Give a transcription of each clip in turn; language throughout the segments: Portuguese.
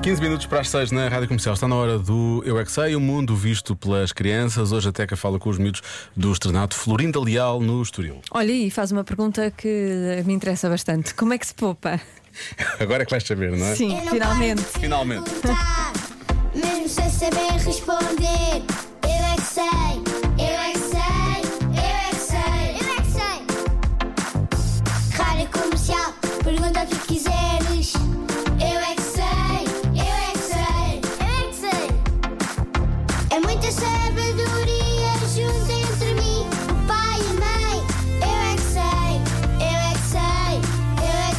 15 minutos para as 6 na Rádio Comercial. Está na hora do Eu é que Sei, o mundo visto pelas crianças. Hoje a Teca fala com os miúdos do Estrenato Florinda Leal no Estoril. Olha, e faz uma pergunta que me interessa bastante. Como é que se poupa? Agora é que vais saber, não é? Sim, finalmente. Finalmente. Mesmo sem saber responder, eu é que sei, eu é que sei, eu é que sei, eu é que sei. Rádio Comercial, pergunta o que quiseres. Eu é que sei, eu é que sei, eu é que sei. É muita sabedoria junto entre mim, o pai e a mãe. Eu é que sei, eu é que sei, eu é que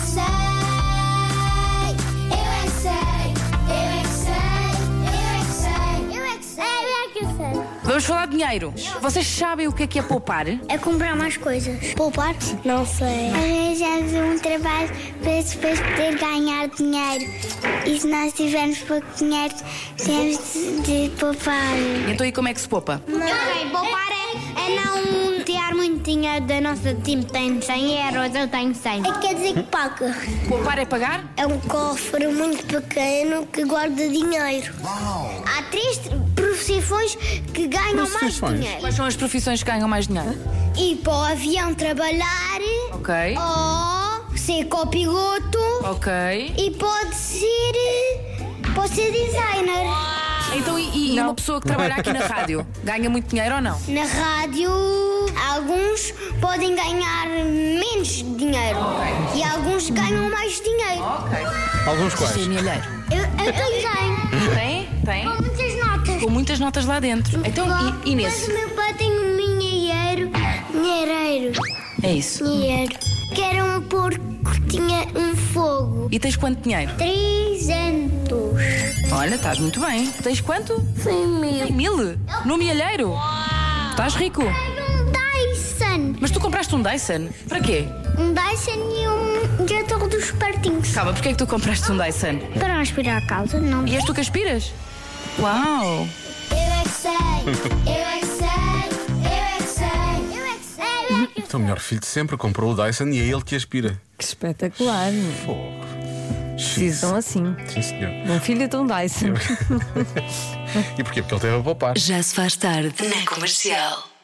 sei. Eu é que sei, eu é que sei, eu é que sei, eu é que sei, eu é que sei. Vamos falar de dinheiro. Vocês sabem o que é poupar? É comprar mais coisas. Poupar? Não sei. Arranjamos um trabalho para depois poder ganhar dinheiro. E se nós tivermos pouco dinheiro, temos de poupar. Então e como é que se poupa? Eu sei, poupar é não tirar muito dinheiro da nossa time. Tem 100 euros, eu tenho 100. Quer dizer que paga. Poupar é pagar? É um cofre muito pequeno que guarda dinheiro. Há 3 profissões que ganham mais dinheiro. Quais são as profissões que ganham mais dinheiro? Ir para o avião trabalhar, Ok. ou ser copiloto, Ok. e pode ser designer. Então e uma pessoa que trabalha aqui na rádio ganha muito dinheiro ou não? Na rádio, alguns podem ganhar menos dinheiro e alguns ganham mais dinheiro. Alguns quais? Sim, milheiro. Eu tenho 100. Tem? Com muitas notas. Com muitas notas lá dentro. Então, e Mas nesse? o meu pai tem um dinheiro. É isso. Dinheiro. Que era um porco que tinha um fogo. E tens quanto dinheiro? 300. Olha, estás muito bem. Tens quanto? 100.000. 1000? No milheiro? Estás rico. Um Dyson. Mas tu compraste um Dyson? Para quê? Um Dyson e um diretor dos partinhos. Calma, porquê é que tu compraste um Dyson? Para não aspirar a casa, não. E és tu que aspiras? Uau! Eu é que sei, eu é que sei, eu é que sei, eu é que sei, eu é que sei. Então o melhor filho de sempre comprou o Dyson e é ele que aspira. Que espetacular. Fogo. Precisam assim. Sim, senhor. Um filho de um Dyson. E porquê? Porque ele teve a poupar. Já se faz tarde na Comercial.